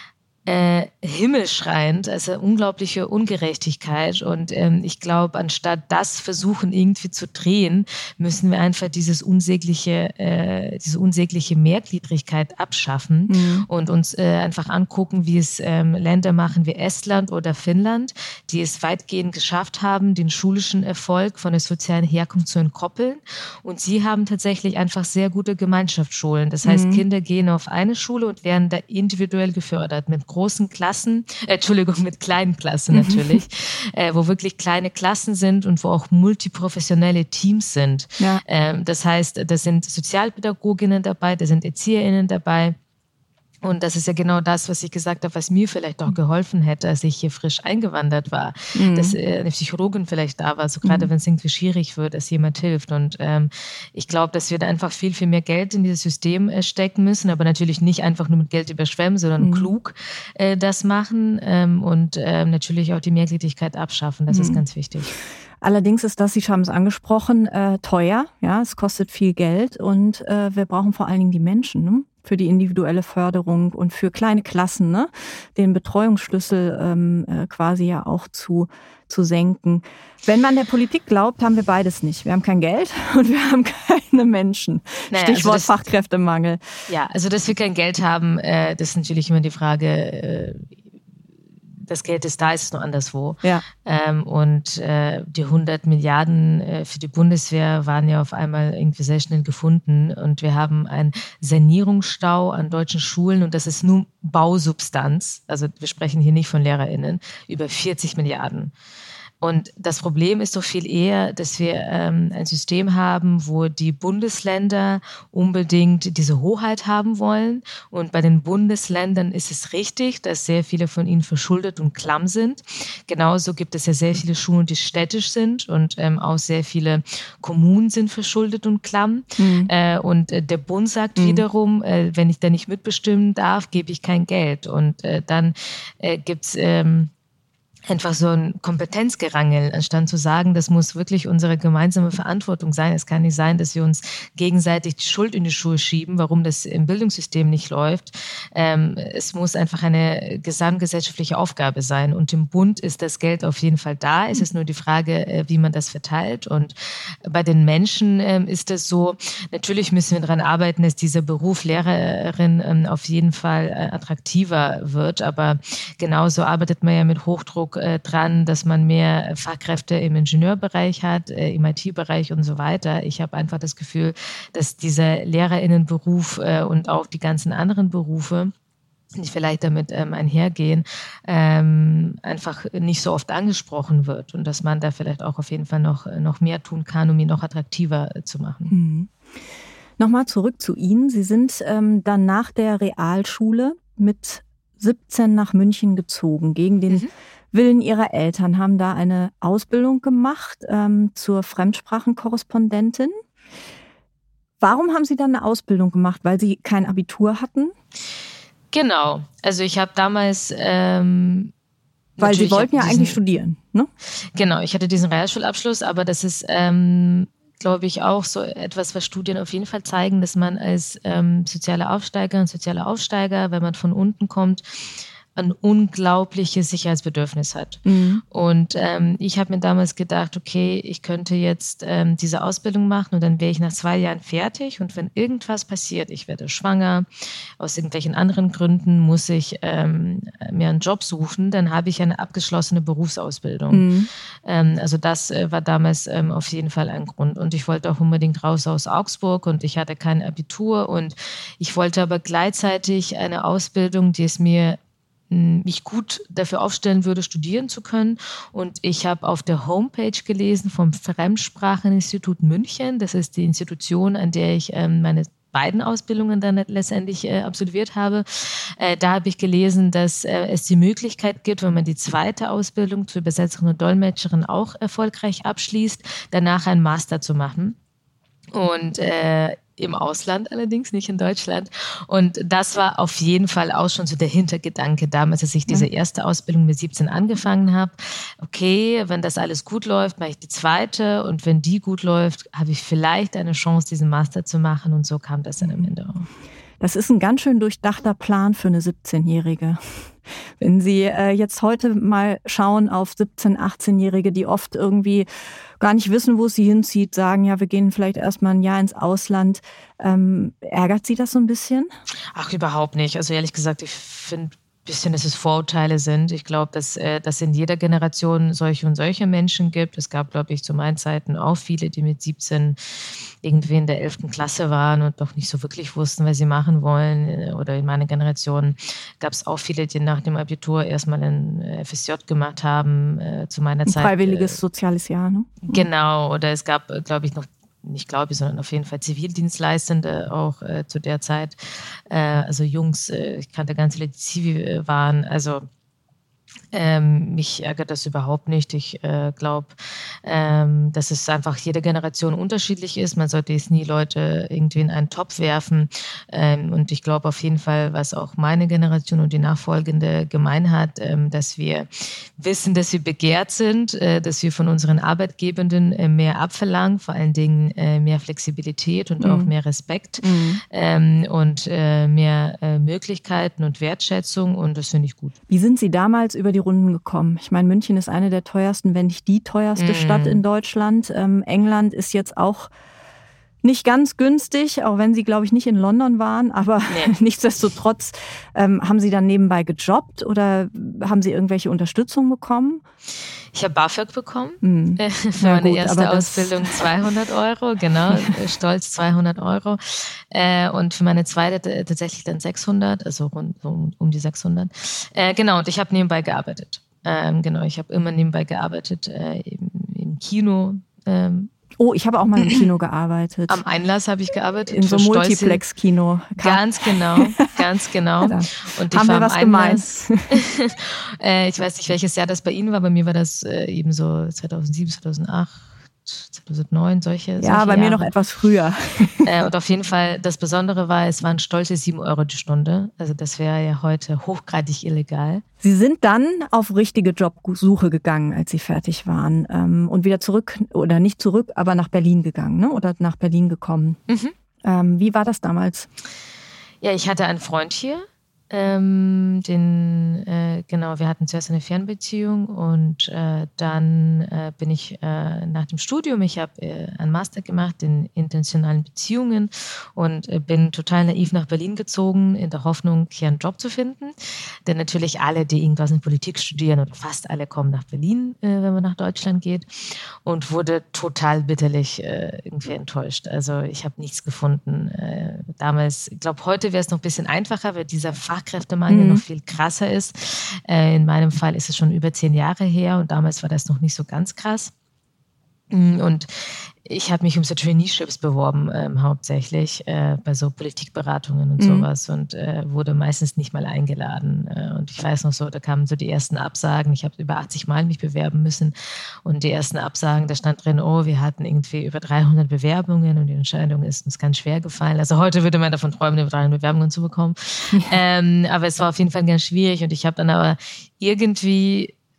himmelschreiend, also unglaubliche Ungerechtigkeit. Und ich glaube, anstatt das versuchen irgendwie zu drehen, müssen wir einfach diese unsägliche Mehrgliedrigkeit abschaffen und uns einfach angucken, wie es Länder machen wie Estland oder Finnland, die es weitgehend geschafft haben, den schulischen Erfolg von der sozialen Herkunft zu entkoppeln. Und sie haben tatsächlich einfach sehr gute Gemeinschaftsschulen. Das heißt, Kinder gehen auf eine Schule und werden da individuell gefördert mit großen Klassen, mit kleinen Klassen natürlich, wo wirklich kleine Klassen sind und wo auch multiprofessionelle Teams sind. Ja. Das heißt, da sind Sozialpädagoginnen dabei, da sind ErzieherInnen dabei. Und das ist ja genau das, was ich gesagt habe, was mir vielleicht auch geholfen hätte, als ich hier frisch eingewandert war, dass eine Psychologin vielleicht da war, so gerade wenn es irgendwie schwierig wird, dass jemand hilft. Und ich glaube, dass wir da einfach viel, viel mehr Geld in dieses System stecken müssen, aber natürlich nicht einfach nur mit Geld überschwemmen, sondern klug das machen und natürlich auch die Mehrgliedrigkeit abschaffen. Das ist ganz wichtig. Allerdings ist das, Sie haben es angesprochen, teuer. Ja, es kostet viel Geld und wir brauchen vor allen Dingen die Menschen, ne? Für die individuelle Förderung und für kleine Klassen, ne? Den Betreuungsschlüssel quasi ja auch zu senken. Wenn man der Politik glaubt, haben wir beides nicht. Wir haben kein Geld und wir haben keine Menschen. Stichwort Fachkräftemangel. Ja, also dass wir kein Geld haben, das ist natürlich immer die Frage, das Geld ist da, ist es nur anderswo. Ja. Und die 100 Milliarden für die Bundeswehr waren ja auf einmal irgendwie sehr schnell gefunden. Und wir haben einen Sanierungsstau an deutschen Schulen und das ist nur Bausubstanz. Also wir sprechen hier nicht von LehrerInnen, über 40 Milliarden. Und das Problem ist doch viel eher, dass wir ein System haben, wo die Bundesländer unbedingt diese Hoheit haben wollen. Und bei den Bundesländern ist es richtig, dass sehr viele von ihnen verschuldet und klamm sind. Genauso gibt es ja sehr viele Schulen, die städtisch sind und auch sehr viele Kommunen sind verschuldet und klamm. Und der Bund sagt wiederum, wenn ich da nicht mitbestimmen darf, gebe ich kein Geld. Und dann gibt's einfach so ein Kompetenzgerangel, anstatt zu sagen, das muss wirklich unsere gemeinsame Verantwortung sein. Es kann nicht sein, dass wir uns gegenseitig die Schuld in die Schuhe schieben, warum das im Bildungssystem nicht läuft. Es muss einfach eine gesamtgesellschaftliche Aufgabe sein. Und im Bund ist das Geld auf jeden Fall da. Es ist nur die Frage, wie man das verteilt. Und bei den Menschen ist es so, natürlich müssen wir daran arbeiten, dass dieser Beruf Lehrerin auf jeden Fall attraktiver wird. Aber genauso arbeitet man ja mit Hochdruck dran, dass man mehr Fachkräfte im Ingenieurbereich hat, im IT-Bereich und so weiter. Ich habe einfach das Gefühl, dass dieser LehrerInnenberuf und auch die ganzen anderen Berufe, die vielleicht damit einhergehen, einfach nicht so oft angesprochen wird und dass man da vielleicht auch auf jeden Fall noch mehr tun kann, um ihn noch attraktiver zu machen. Nochmal zurück zu Ihnen. Sie sind dann nach der Realschule mit 17 nach München gezogen, gegen den Willen Ihrer Eltern, haben da eine Ausbildung gemacht zur Fremdsprachenkorrespondentin. Warum haben Sie dann eine Ausbildung gemacht? Weil Sie kein Abitur hatten? Genau. Also ich habe damals Weil Sie wollten ja eigentlich studieren, ne? Genau, ich hatte diesen Realschulabschluss, aber das ist, glaube ich, auch so etwas, was Studien auf jeden Fall zeigen, dass man als sozialer Aufsteiger, wenn man von unten kommt, ein unglaubliches Sicherheitsbedürfnis hat. Mhm. Und ich habe mir damals gedacht, okay, ich könnte jetzt diese Ausbildung machen und dann wäre ich nach 2 Jahren fertig. Und wenn irgendwas passiert, ich werde schwanger, aus irgendwelchen anderen Gründen muss ich mir einen Job suchen, dann habe ich eine abgeschlossene Berufsausbildung. Mhm. Also das war damals auf jeden Fall ein Grund. Und ich wollte auch unbedingt raus aus Augsburg und ich hatte kein Abitur und ich wollte aber gleichzeitig eine Ausbildung, die es mir mich gut dafür aufstellen würde, studieren zu können. Und ich habe auf der Homepage gelesen vom Fremdspracheninstitut München. Das ist die Institution, an der ich meine beiden Ausbildungen dann letztendlich absolviert habe. Da habe ich gelesen, dass es die Möglichkeit gibt, wenn man die 2. Ausbildung zur Übersetzerin und Dolmetscherin auch erfolgreich abschließt, danach einen Master zu machen. Und im Ausland allerdings, nicht in Deutschland. Und das war auf jeden Fall auch schon so der Hintergedanke damals, als ich diese erste Ausbildung mit 17 angefangen habe. Okay, wenn das alles gut läuft, mache ich die 2. und wenn die gut läuft, habe ich vielleicht eine Chance, diesen Master zu machen und so kam das dann am Ende auch. Das ist ein ganz schön durchdachter Plan für eine 17-Jährige. Wenn Sie jetzt heute mal schauen auf 17-, 18-Jährige, die oft irgendwie gar nicht wissen, wo es sie hinzieht, sagen, ja, wir gehen vielleicht erstmal ein Jahr ins Ausland. Ärgert Sie das so ein bisschen? Ach, überhaupt nicht. Also ehrlich gesagt, ich finde bisschen, dass es Vorurteile sind. Ich glaube, dass es in jeder Generation solche und solche Menschen gibt. Es gab, glaube ich, zu meinen Zeiten auch viele, die mit 17 irgendwie in der 11. Klasse waren und noch nicht so wirklich wussten, was sie machen wollen. Oder in meiner Generation gab es auch viele, die nach dem Abitur erstmal ein FSJ gemacht haben. Zu meiner Zeit. Ein freiwilliges soziales Jahr, ne? Genau. Oder es gab, glaube ich, noch nicht glaube ich, sondern auf jeden Fall Zivildienstleistende auch zu der Zeit. Also Jungs, ich kannte ganz viele, die Zivi waren. Also mich ärgert das überhaupt nicht. Ich glaube, dass es einfach jede Generation unterschiedlich ist. Man sollte jetzt nie Leute irgendwie in einen Topf werfen. Und ich glaube auf jeden Fall, was auch meine Generation und die nachfolgende gemein hat, dass wir wissen, dass wir begehrt sind, dass wir von unseren Arbeitgebenden mehr abverlangen, vor allen Dingen mehr Flexibilität und auch mehr Respekt und mehr Möglichkeiten und Wertschätzung. Und das finde ich gut. Wie sind Sie damals über die Runden gekommen? Ich meine, München ist eine der teuersten, wenn nicht die teuerste Stadt in Deutschland. England ist jetzt auch nicht ganz günstig, auch wenn Sie, glaube ich, nicht in London waren. Aber nichtsdestotrotz, haben Sie dann nebenbei gejobbt oder haben Sie irgendwelche Unterstützung bekommen? Ich habe BAföG bekommen für meine erste Ausbildung 200 €, genau, stolz 200 €. Und für meine zweite tatsächlich dann 600, also rund um die 600. Genau, und ich habe nebenbei gearbeitet. Ich habe immer nebenbei gearbeitet im Kino. Ich habe auch mal im Kino gearbeitet. Am Einlass habe ich gearbeitet. In so einem Multiplex-Kino. Ganz genau. Ja, und ich haben wir was gemeint? Ich weiß nicht, welches Jahr das bei Ihnen war. Bei mir war das eben so 2007, 2008. 2009, solche bei Jahre. mir noch etwas früher. Und auf jeden Fall, das Besondere war, es waren stolze 7 € die Stunde. Also das wäre ja heute hochgradig illegal. Sie sind dann auf richtige Jobsuche gegangen, als Sie fertig waren und wieder zurück, oder nicht zurück, aber nach Berlin gegangen, ne? Oder nach Berlin gekommen. Wie war das damals? Ja, ich hatte einen Freund hier. Wir hatten zuerst eine Fernbeziehung und dann bin ich nach dem Studium, ich habe einen Master gemacht in internationalen Beziehungen und bin total naiv nach Berlin gezogen, in der Hoffnung, hier einen Job zu finden. Denn natürlich alle, die irgendwas in Politik studieren, oder fast alle kommen nach Berlin, wenn man nach Deutschland geht, und wurde total bitterlich irgendwie enttäuscht. Also ich habe nichts gefunden. Damals, ich glaube, heute wäre es noch ein bisschen einfacher, weil dieser Fachkräftemangel noch viel krasser ist. In meinem Fall ist es schon über 10 Jahre her und damals war das noch nicht so ganz krass. Und ich habe mich um so Traineeships beworben, hauptsächlich bei so Politikberatungen und sowas und wurde meistens nicht mal eingeladen. Und ich weiß noch so, da kamen so die ersten Absagen. Ich habe über 80 Mal mich bewerben müssen und die ersten Absagen, da stand drin, wir hatten irgendwie über 300 Bewerbungen und die Entscheidung ist uns ganz schwer gefallen. Also heute würde man davon träumen, über 300 Bewerbungen zu bekommen. Aber es war auf jeden Fall ganz schwierig und ich habe dann aber irgendwie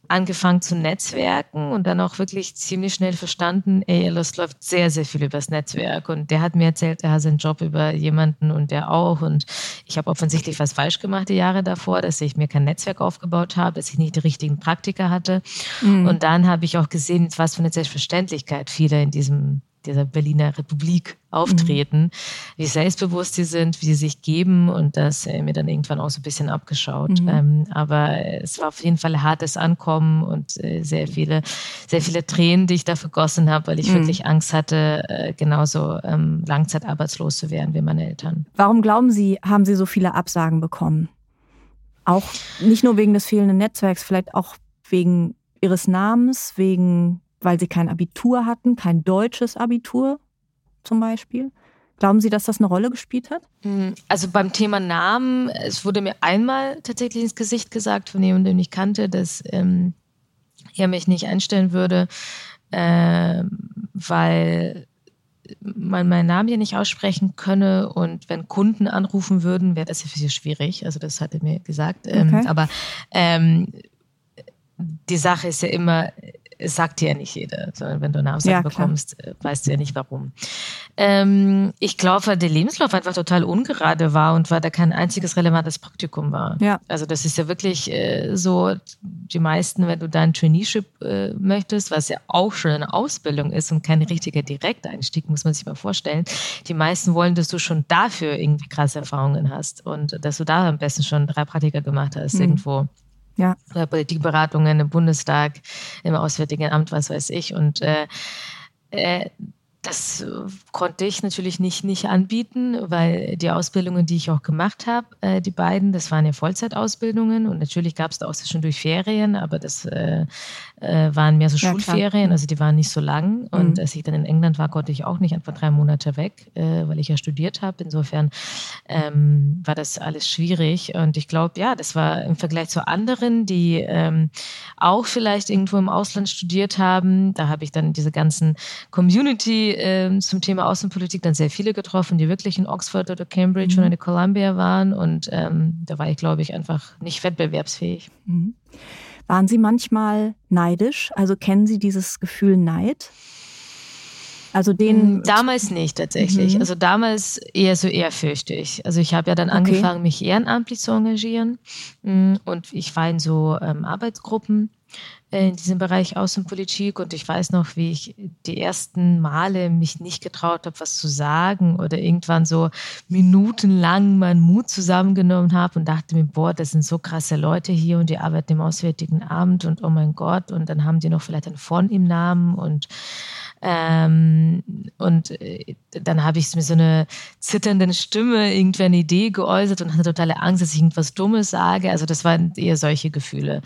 angefangen zu netzwerken und dann auch wirklich ziemlich schnell verstanden, es läuft sehr, sehr viel übers Netzwerk. Und der hat mir erzählt, er hat seinen Job über jemanden und der auch. Und ich habe offensichtlich was falsch gemacht die Jahre davor, dass ich mir kein Netzwerk aufgebaut habe, dass ich nicht die richtigen Praktika hatte. Und dann habe ich auch gesehen, was für eine Selbstverständlichkeit viele in dieser Berliner Republik auftreten, wie selbstbewusst sie sind, wie sie sich geben und das mir dann irgendwann auch so ein bisschen abgeschaut. Aber es war auf jeden Fall ein hartes Ankommen und sehr viele Tränen, die ich da vergossen habe, weil ich wirklich Angst hatte, genauso langzeitarbeitslos zu werden wie meine Eltern. Warum glauben Sie, haben Sie so viele Absagen bekommen? Auch nicht nur wegen des fehlenden Netzwerks, vielleicht auch wegen Ihres Namens, weil Sie kein Abitur hatten, kein deutsches Abitur zum Beispiel. Glauben Sie, dass das eine Rolle gespielt hat? Also beim Thema Namen, es wurde mir einmal tatsächlich ins Gesicht gesagt von jemandem, den ich kannte, dass er mich nicht einstellen würde, weil man meinen Namen hier nicht aussprechen könne und wenn Kunden anrufen würden, wäre das ja für sie schwierig. Also das hat er mir gesagt. Okay. Aber die Sache ist ja immer, es sagt dir ja nicht jeder, sondern wenn du eine Absage bekommst, weißt du ja nicht warum. Ich glaube, weil der Lebenslauf einfach total ungerade war und weil da kein einziges relevantes Praktikum war. Ja. Also das ist ja wirklich so, die meisten, wenn du da ein Traineeship möchtest, was ja auch schon eine Ausbildung ist und kein richtiger Direkteinstieg, muss man sich mal vorstellen, die meisten wollen, dass du schon dafür irgendwie krasse Erfahrungen hast und dass du da am besten schon 3 Praktika gemacht hast irgendwo. Ja. Politikberatungen im Bundestag, im Auswärtigen Amt, was weiß ich. Und das konnte ich natürlich nicht anbieten, weil die Ausbildungen, die ich auch gemacht habe, die beiden, das waren ja Vollzeitausbildungen und natürlich gab es da auch zwischendurch Ferien, aber das waren mehr so Schulferien, also die waren nicht so lang. Und als ich dann in England war, konnte ich auch nicht einfach 3 Monate weg, weil ich ja studiert habe. Insofern war das alles schwierig. Und ich glaube, ja, das war im Vergleich zu anderen, die auch vielleicht irgendwo im Ausland studiert haben. Da habe ich dann diese ganzen Community zum Thema Außenpolitik dann sehr viele getroffen, die wirklich in Oxford oder Cambridge oder in Columbia waren. Und da war ich, glaube ich, einfach nicht wettbewerbsfähig. Waren Sie manchmal neidisch? Also kennen Sie dieses Gefühl Neid? Also damals nicht tatsächlich. Also damals eher so ehrfürchtig. Also ich habe ja dann angefangen, mich ehrenamtlich zu engagieren. Und ich war in so Arbeitsgruppen in diesem Bereich Außenpolitik und ich weiß noch, wie ich die ersten Male mich nicht getraut habe, was zu sagen oder irgendwann so minutenlang meinen Mut zusammengenommen habe und dachte mir, boah, das sind so krasse Leute hier und die arbeiten im Auswärtigen Amt und oh mein Gott und dann haben die noch vielleicht ein von im Namen und dann habe ich mit so einer zitternden Stimme irgendwie eine Idee geäußert und hatte totale Angst, dass ich irgendwas Dummes sage. Also das waren eher solche Gefühle.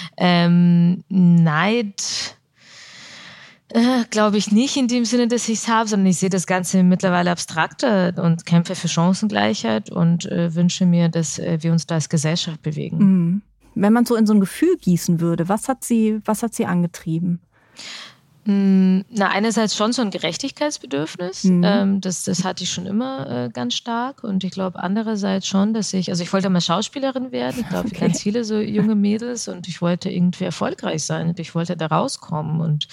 Neid glaube ich nicht in dem Sinne, dass ich es habe, sondern ich sehe das Ganze mittlerweile abstrakter und kämpfe für Chancengleichheit und wünsche mir, dass wir uns da als Gesellschaft bewegen. Wenn man so in so ein Gefühl gießen würde, was hat Sie angetrieben? Na, einerseits schon so ein Gerechtigkeitsbedürfnis. Das hatte ich schon immer ganz stark. Und ich glaube andererseits schon, dass ich wollte mal Schauspielerin werden. Ich glaube, wie ganz viele so junge Mädels. Und ich wollte irgendwie erfolgreich sein. Und ich wollte da rauskommen. Und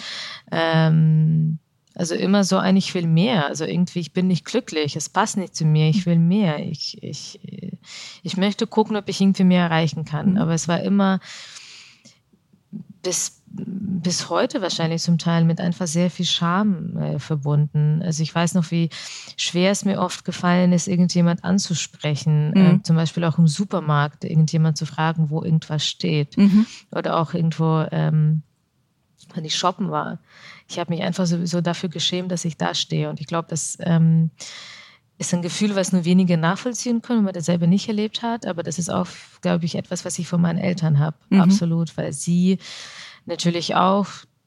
also immer so ich will mehr. Also irgendwie, ich bin nicht glücklich. Es passt nicht zu mir. Ich will mehr. Ich möchte gucken, ob ich irgendwie mehr erreichen kann. Aber es war immer bis heute wahrscheinlich zum Teil mit einfach sehr viel Scham verbunden. Also ich weiß noch, wie schwer es mir oft gefallen ist, irgendjemand anzusprechen. Zum Beispiel auch im Supermarkt, irgendjemand zu fragen, wo irgendwas steht. Oder auch irgendwo, wenn ich shoppen war. Ich habe mich einfach sowieso dafür geschämt, dass ich da stehe. Und ich glaube, das ist ein Gefühl, was nur wenige nachvollziehen können, wenn man das selber nicht erlebt hat. Aber das ist auch, glaube ich, etwas, was ich von meinen Eltern habe. Absolut, weil sie natürlich auch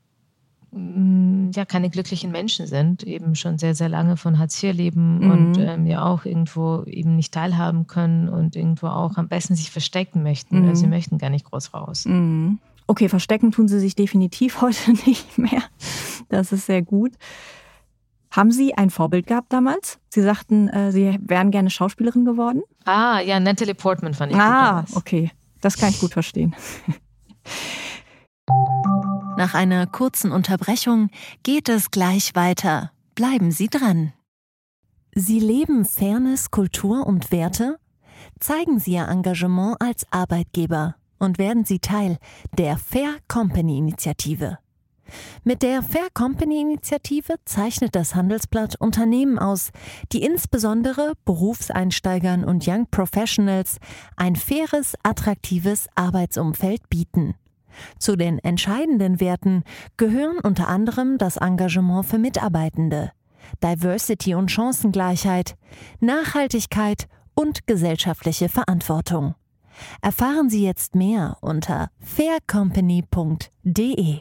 keine glücklichen Menschen sind, eben schon sehr, sehr lange von Hartz IV leben und ja auch irgendwo eben nicht teilhaben können und irgendwo auch am besten sich verstecken möchten. Also sie möchten gar nicht groß raus. Okay, verstecken tun Sie sich definitiv heute nicht mehr. Das ist sehr gut. Haben Sie ein Vorbild gehabt damals? Sie sagten, Sie wären gerne Schauspielerin geworden? Ja, Natalie Portman fand ich gut damals. Okay. Das kann ich gut verstehen. Nach einer kurzen Unterbrechung geht es gleich weiter. Bleiben Sie dran. Sie leben Fairness, Kultur und Werte? Zeigen Sie Ihr Engagement als Arbeitgeber und werden Sie Teil der Fair Company Initiative. Mit der Fair Company Initiative zeichnet das Handelsblatt Unternehmen aus, die insbesondere Berufseinsteigern und Young Professionals ein faires, attraktives Arbeitsumfeld bieten. Zu den entscheidenden Werten gehören unter anderem das Engagement für Mitarbeitende, Diversity und Chancengleichheit, Nachhaltigkeit und gesellschaftliche Verantwortung. Erfahren Sie jetzt mehr unter faircompany.de.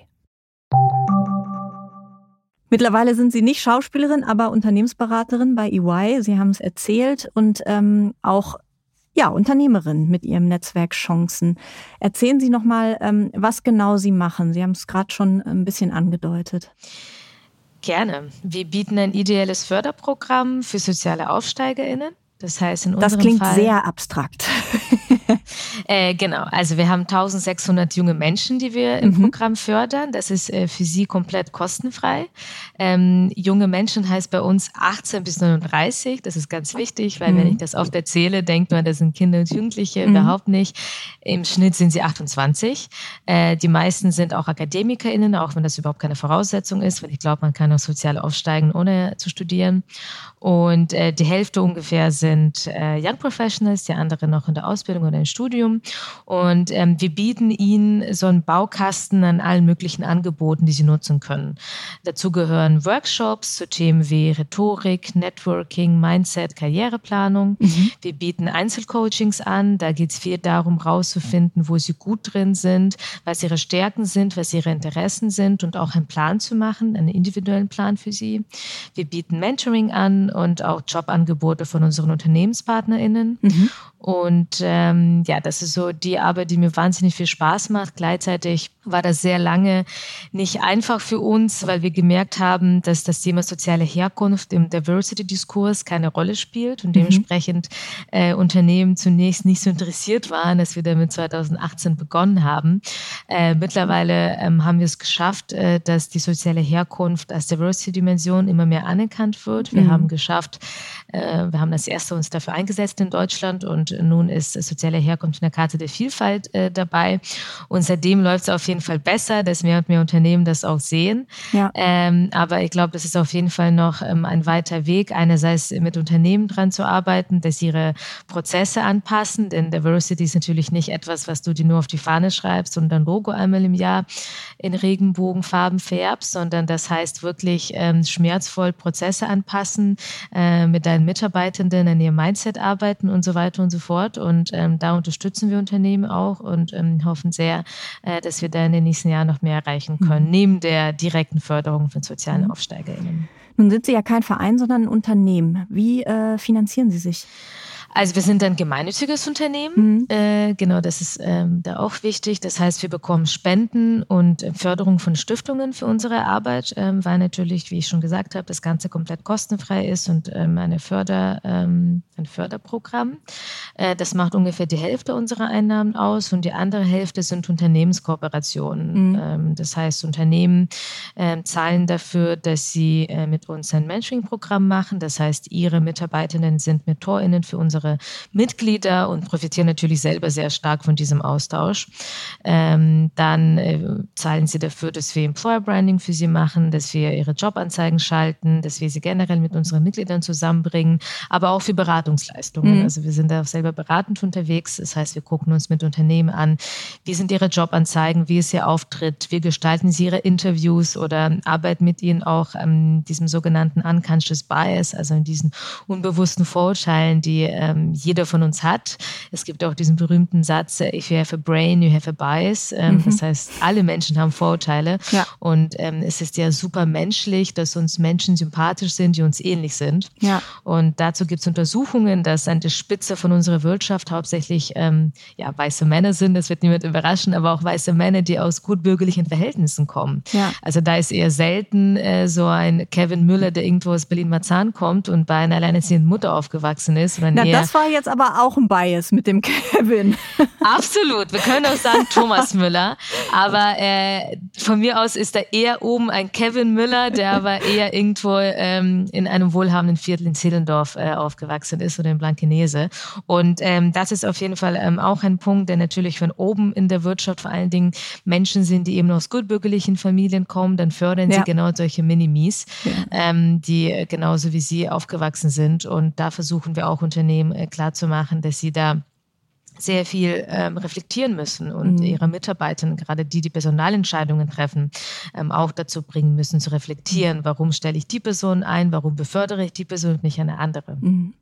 Mittlerweile sind Sie nicht Schauspielerin, aber Unternehmensberaterin bei EY. Sie haben es erzählt und auch Unternehmerin mit Ihrem Netzwerk Chancen. Erzählen Sie nochmal, was genau Sie machen. Sie haben es gerade schon ein bisschen angedeutet. Gerne. Wir bieten ein ideelles Förderprogramm für soziale AufsteigerInnen. Das heißt, in unserem Das klingt Fall, sehr abstrakt. Genau, also wir haben 1600 junge Menschen, die wir im Programm fördern. Das ist für sie komplett kostenfrei. Junge Menschen heißt bei uns 18 bis 39. Das ist ganz wichtig, weil wenn ich das oft erzähle, denkt man, das sind Kinder und Jugendliche. Überhaupt nicht. Im Schnitt sind sie 28. Die meisten sind auch AkademikerInnen, auch wenn das überhaupt keine Voraussetzung ist, weil ich glaube, man kann auch sozial aufsteigen, ohne zu studieren. Und die Hälfte ungefähr sind Young Professionals, die andere noch in der Ausbildung oder im Studium. Und wir bieten ihnen so einen Baukasten an allen möglichen Angeboten, die sie nutzen können. Dazu gehören Workshops zu Themen wie Rhetorik, Networking, Mindset, Karriereplanung. Wir bieten Einzelcoachings an. Da geht es viel darum, rauszufinden, wo sie gut drin sind, was ihre Stärken sind, was ihre Interessen sind und auch einen Plan zu machen, einen individuellen Plan für sie. Wir bieten Mentoring an und auch Jobangebote von unseren UnternehmenspartnerInnen. Und das ist so die Arbeit, die mir wahnsinnig viel Spaß macht. Gleichzeitig war das sehr lange nicht einfach für uns, weil wir gemerkt haben, dass das Thema soziale Herkunft im Diversity-Diskurs keine Rolle spielt und dementsprechend Unternehmen zunächst nicht so interessiert waren, dass wir damit 2018 begonnen haben. Mittlerweile haben wir es geschafft, dass die soziale Herkunft als Diversity-Dimension immer mehr anerkannt wird. Wir haben geschafft, wir haben als Erste uns dafür eingesetzt in Deutschland und nun ist soziale Herkunft in der Karte der Vielfalt dabei. Und seitdem läuft es auf jeden Fall besser, dass mehr und mehr Unternehmen das auch sehen. Ja. Aber ich glaube, das ist auf jeden Fall noch ein weiter Weg, einerseits mit Unternehmen dran zu arbeiten, dass sie ihre Prozesse anpassen, denn Diversity ist natürlich nicht etwas, was du dir nur auf die Fahne schreibst und dein Logo einmal im Jahr in Regenbogenfarben färbst, sondern das heißt wirklich schmerzvoll Prozesse anpassen, mit deinen Mitarbeitenden an ihrem Mindset arbeiten und so weiter und so fort. Und da unterstützen wir Unternehmen auch und hoffen sehr, dass wir da in den nächsten Jahren noch mehr erreichen können, neben der direkten Förderung von sozialen AufsteigerInnen. Nun sind Sie ja kein Verein, sondern ein Unternehmen. Wie finanzieren Sie sich? Also wir sind ein gemeinnütziges Unternehmen, genau, das ist da auch wichtig. Das heißt, wir bekommen Spenden und Förderung von Stiftungen für unsere Arbeit, weil natürlich, wie ich schon gesagt habe, das Ganze komplett kostenfrei ist und ein Förderprogramm. Das macht ungefähr die Hälfte unserer Einnahmen aus und die andere Hälfte sind Unternehmenskooperationen. Das heißt, Unternehmen zahlen dafür, dass sie mit uns ein Mentoring-Programm machen. Das heißt, ihre Mitarbeitenden sind MentorInnen für unsere Mitglieder und profitieren natürlich selber sehr stark von diesem Austausch. Dann zahlen sie dafür, dass wir Employer Branding für sie machen, dass wir ihre Jobanzeigen schalten, dass wir sie generell mit unseren Mitgliedern zusammenbringen, aber auch für Beratungsleistungen. Also wir sind da auch selber beratend unterwegs. Das heißt, wir gucken uns mit Unternehmen an, wie sind ihre Jobanzeigen, wie ist ihr Auftritt, wie gestalten sie ihre Interviews oder arbeiten mit ihnen auch an diesem sogenannten Unconscious Bias, also in diesen unbewussten Vorurteilen, die jeder von uns hat. Es gibt auch diesen berühmten Satz, if you have a brain, you have a bias. Das heißt, alle Menschen haben Vorurteile. Ja. Und es ist ja super menschlich, dass uns Menschen sympathisch sind, die uns ähnlich sind. Ja. Und dazu gibt es Untersuchungen, dass an der Spitze von unserer Wirtschaft hauptsächlich weiße Männer sind. Das wird niemand überraschen, aber auch weiße Männer, die aus gut bürgerlichen Verhältnissen kommen. Ja. Also da ist eher selten so ein Kevin Müller, der irgendwo aus Berlin-Marzahn kommt und bei einer alleinerziehenden Mutter aufgewachsen ist. Sondern das Das war jetzt aber auch ein Bias mit dem Kevin. Absolut. Wir können auch sagen Thomas Müller. Aber von mir aus ist da eher oben ein Kevin Müller, der aber eher irgendwo in einem wohlhabenden Viertel in Zehlendorf aufgewachsen ist oder in Blankenese. Und das ist auf jeden Fall auch ein Punkt, der natürlich von oben in der Wirtschaft vor allen Dingen Menschen sind, die eben aus gutbürgerlichen Familien kommen, dann fördern sie genau solche Minimis, die genauso wie sie aufgewachsen sind. Und da versuchen wir auch Unternehmen klarzumachen, dass sie da sehr viel reflektieren müssen und ihre Mitarbeiter, gerade die Personalentscheidungen treffen, auch dazu bringen müssen, zu reflektieren, warum stelle ich die Person ein, warum befördere ich die Person und nicht eine andere.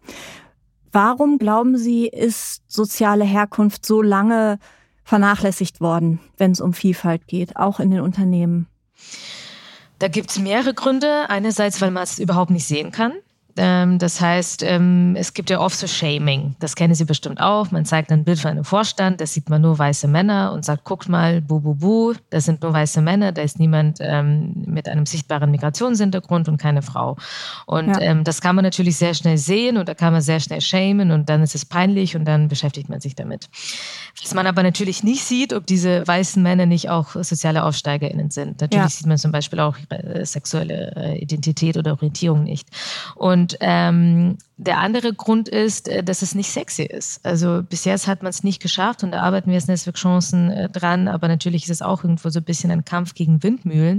Warum, glauben Sie, ist soziale Herkunft so lange vernachlässigt worden, wenn es um Vielfalt geht, auch in den Unternehmen? Da gibt es mehrere Gründe. Einerseits, weil man es überhaupt nicht sehen kann. Das heißt, es gibt ja oft so Shaming. Das kennen Sie bestimmt auch. Man zeigt ein Bild von einem Vorstand, da sieht man nur weiße Männer und sagt, guckt mal, bu, das sind nur weiße Männer, da ist niemand mit einem sichtbaren Migrationshintergrund und keine Frau. Und das kann man natürlich sehr schnell sehen und da kann man sehr schnell shamen und dann ist es peinlich und dann beschäftigt man sich damit. Was man aber natürlich nicht sieht, ob diese weißen Männer nicht auch soziale AufsteigerInnen sind. Natürlich sieht man zum Beispiel auch sexuelle Identität oder Orientierung nicht. Und der andere Grund ist, dass es nicht sexy ist. Also bis jetzt hat man es nicht geschafft und da arbeiten wir als Netzwerk Chancen dran, aber natürlich ist es auch irgendwo so ein bisschen ein Kampf gegen Windmühlen,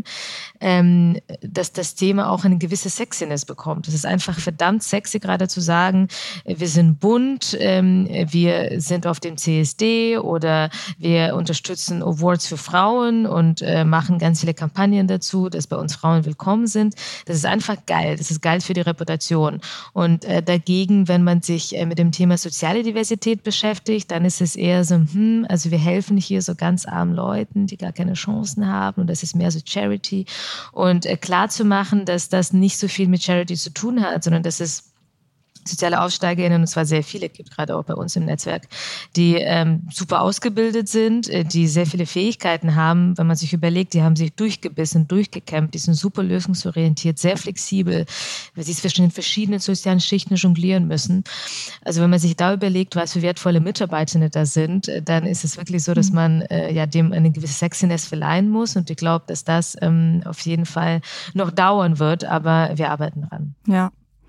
dass das Thema auch eine gewisse Sexiness bekommt. Es ist einfach verdammt sexy, gerade zu sagen, wir sind bunt, wir sind auf dem CSD oder wir unterstützen Awards für Frauen und machen ganz viele Kampagnen dazu, dass bei uns Frauen willkommen sind. Das ist einfach geil. Das ist geil für die Reputation. Und dagegen, wenn man sich mit dem Thema soziale Diversität beschäftigt, dann ist es eher so, also wir helfen hier so ganz armen Leuten, die gar keine Chancen haben und das ist mehr so Charity. Und klar zu machen, dass das nicht so viel mit Charity zu tun hat, sondern dass es soziale AufsteigerInnen, und zwar sehr viele, gibt gerade auch bei uns im Netzwerk, die super ausgebildet sind, die sehr viele Fähigkeiten haben, wenn man sich überlegt, die haben sich durchgebissen, durchgekämpft, die sind super lösungsorientiert, sehr flexibel, weil sie zwischen den verschiedenen sozialen Schichten jonglieren müssen. Also wenn man sich da überlegt, was für wertvolle Mitarbeitende da sind, dann ist es wirklich so, dass man dem eine gewisse Sexiness verleihen muss und ich glaube, dass das auf jeden Fall noch dauern wird, aber wir arbeiten dran. Ja.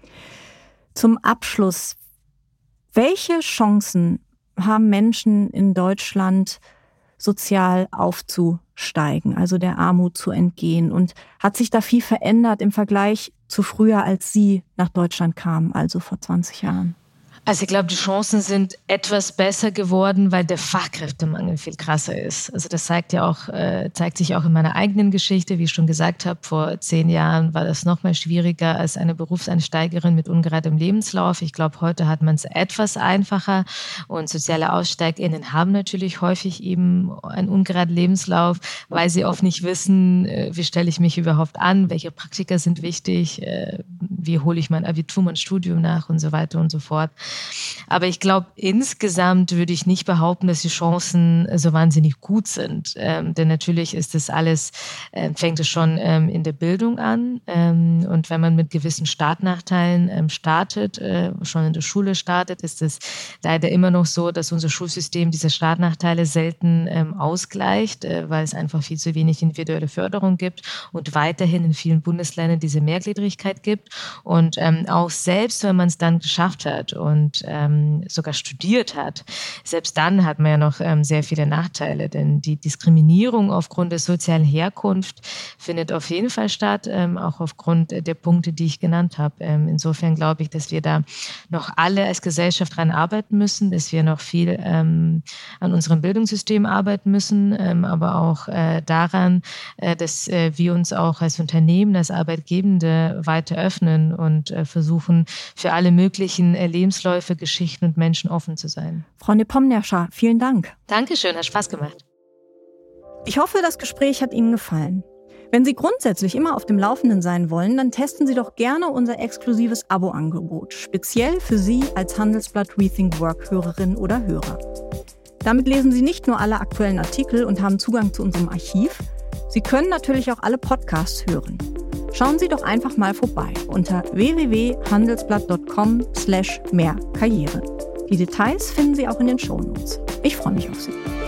Zum Abschluss, welche Chancen haben Menschen in Deutschland, sozial aufzusteigen, also der Armut zu entgehen? Und hat sich da viel verändert im Vergleich zu früher, als Sie nach Deutschland kamen, also vor 20 Jahren? Also ich glaube, die Chancen sind etwas besser geworden, weil der Fachkräftemangel viel krasser ist. Also das zeigt sich auch in meiner eigenen Geschichte. Wie ich schon gesagt habe, vor 10 Jahren war das noch mal schwieriger als eine Berufseinsteigerin mit ungeradem Lebenslauf. Ich glaube, heute hat man es etwas einfacher und soziale AussteigerInnen haben natürlich häufig eben einen ungeraden Lebenslauf, weil sie oft nicht wissen, wie stelle ich mich überhaupt an, welche Praktika sind wichtig, wie hole ich mein Abitur, mein Studium nach und so weiter und so fort. Aber ich glaube, insgesamt würde ich nicht behaupten, dass die Chancen so wahnsinnig gut sind. Denn natürlich ist das alles, fängt es schon in der Bildung an. Und wenn man mit gewissen Startnachteilen startet, schon in der Schule startet, ist es leider immer noch so, dass unser Schulsystem diese Startnachteile selten ausgleicht, weil es einfach viel zu wenig individuelle Förderung gibt und weiterhin in vielen Bundesländern diese Mehrgliedrigkeit gibt. Und auch selbst, wenn man es dann geschafft hat und sogar studiert hat, selbst dann hat man ja noch sehr viele Nachteile, denn die Diskriminierung aufgrund der sozialen Herkunft findet auf jeden Fall statt, auch aufgrund der Punkte, die ich genannt habe. Insofern glaube ich, dass wir da noch alle als Gesellschaft dran arbeiten müssen, dass wir noch viel an unserem Bildungssystem arbeiten müssen, aber auch daran, dass wir uns auch als Unternehmen, als Arbeitgebende weiter öffnen und versuchen, für alle möglichen Lebensläufe, Geschichten und Menschen offen zu sein. Frau Nepomniascha, vielen Dank. Dankeschön, hat Spaß gemacht. Ich hoffe, das Gespräch hat Ihnen gefallen. Wenn Sie grundsätzlich immer auf dem Laufenden sein wollen, dann testen Sie doch gerne unser exklusives Abo-Angebot, speziell für Sie als Handelsblatt Rethink Work-Hörerin oder Hörer. Damit lesen Sie nicht nur alle aktuellen Artikel und haben Zugang zu unserem Archiv, Sie können natürlich auch alle Podcasts hören. Schauen Sie doch einfach mal vorbei unter www.handelsblatt.com/mehrkarriere. Die Details finden Sie auch in den Shownotes. Ich freue mich auf Sie.